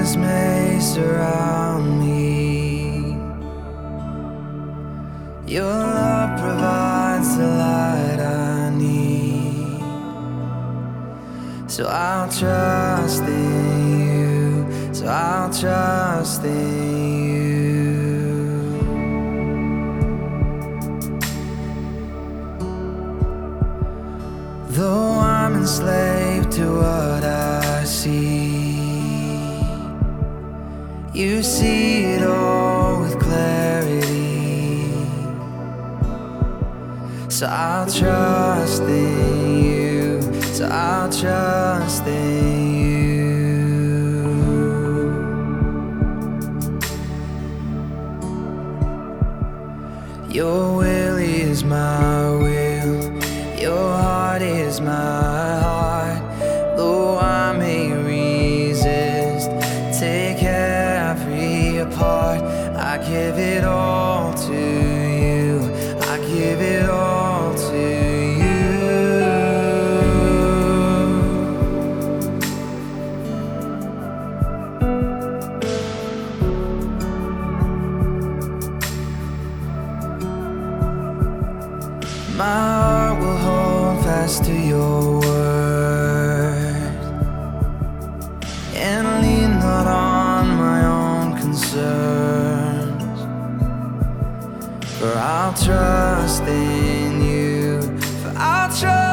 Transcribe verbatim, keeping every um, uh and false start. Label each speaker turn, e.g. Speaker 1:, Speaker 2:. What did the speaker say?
Speaker 1: darkness may surround me, your love provides the light I need. So I'll trust in you, so I'll trust in you. Though I'm enslaved to what I see, you see it all with clarity. So I'll trust in you, so I'll trust in you. Your will is my will, your heart is my heart. Though I may resist, take every part, I give it all to you, I give it all to you. My heart will hold fast to your word and lean not on my own concerns, for I'll trust in you, for I'll trust